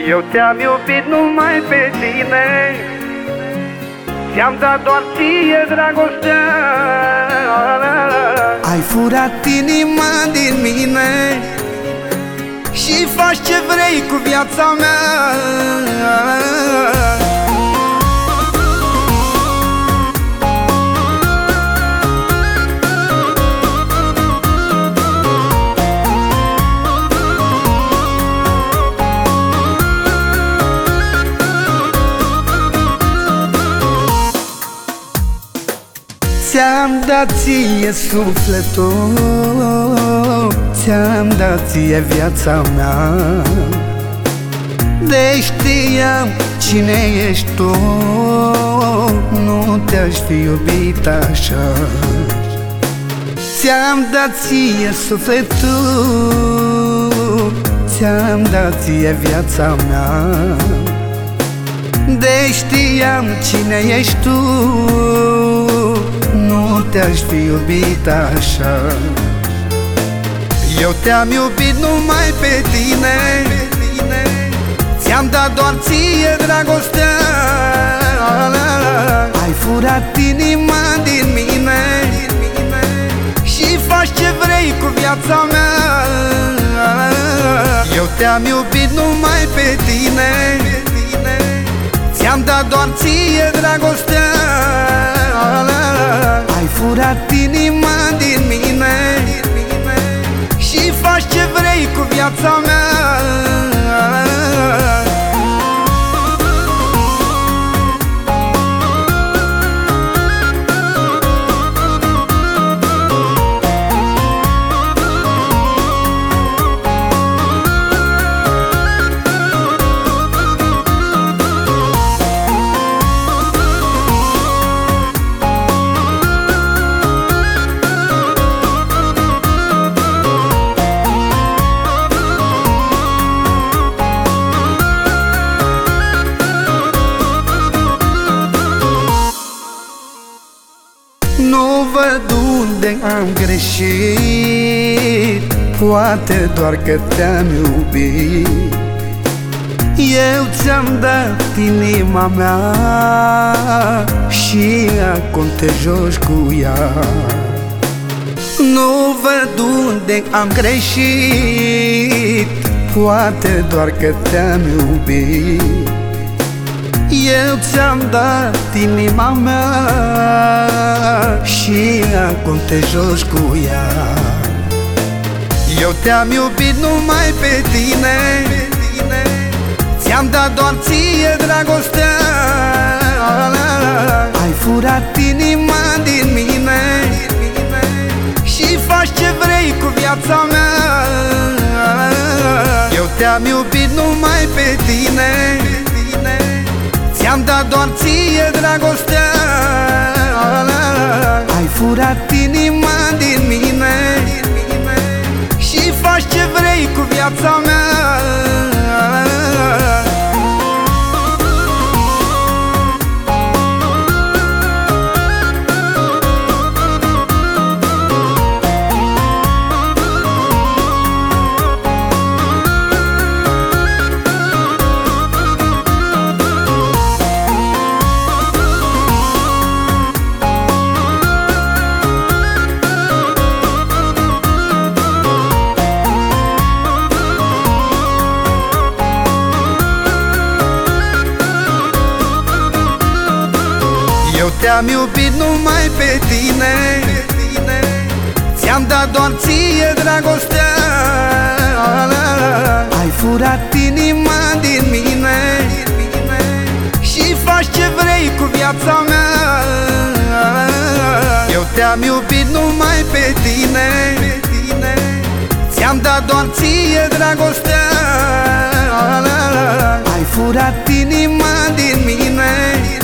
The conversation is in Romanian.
Eu te-am iubit numai pe tine, ți-am dat doar ție dragostea. Ai furat inima din mine și faci ce vrei cu viața mea. Ți-am dat ție sufletul, ți-am dat ție viața mea. De știam cine ești tu, nu te-aș fi iubit așa. Ți-am dat ție sufletul, ți-am dat ție viața mea. De știam cine ești tu, nu te-aș fi iubit așa. Eu te-am iubit numai pe tine, ți-am dat doar ție dragostea. Ai furat inima din mine și faci ce vrei cu viața mea. Eu te-am iubit numai pe tine, ți-am dat doar ție dragostea. Ai furat inima din mine și faci ce vrei cu viața mea. Nu văd unde am greșit, poate doar că te-am iubit. Eu ți-am dat inima mea și acum te joci cu ea. Nu văd unde am greșit, poate doar că te-am iubit. Eu ți-am dat inima mea și acum te joci cu ea. Eu te-am iubit numai pe tine, ți-am dat doar ție dragostea. Ai furat inima din mine și faci ce vrei cu viața mea. Eu te-am iubit numai pe tine, ți-am dat doar ție dragostea. Ai furat inima din mine și faci ce vrei cu viața mea. Eu te-am iubit numai pe tine, ți-am dat doar ție dragostea. Ai furat inima din mine și faci ce vrei cu viața mea. Eu te-am iubit numai pe tine, ți-am dat doar ție dragostea. Ai furat inima din mine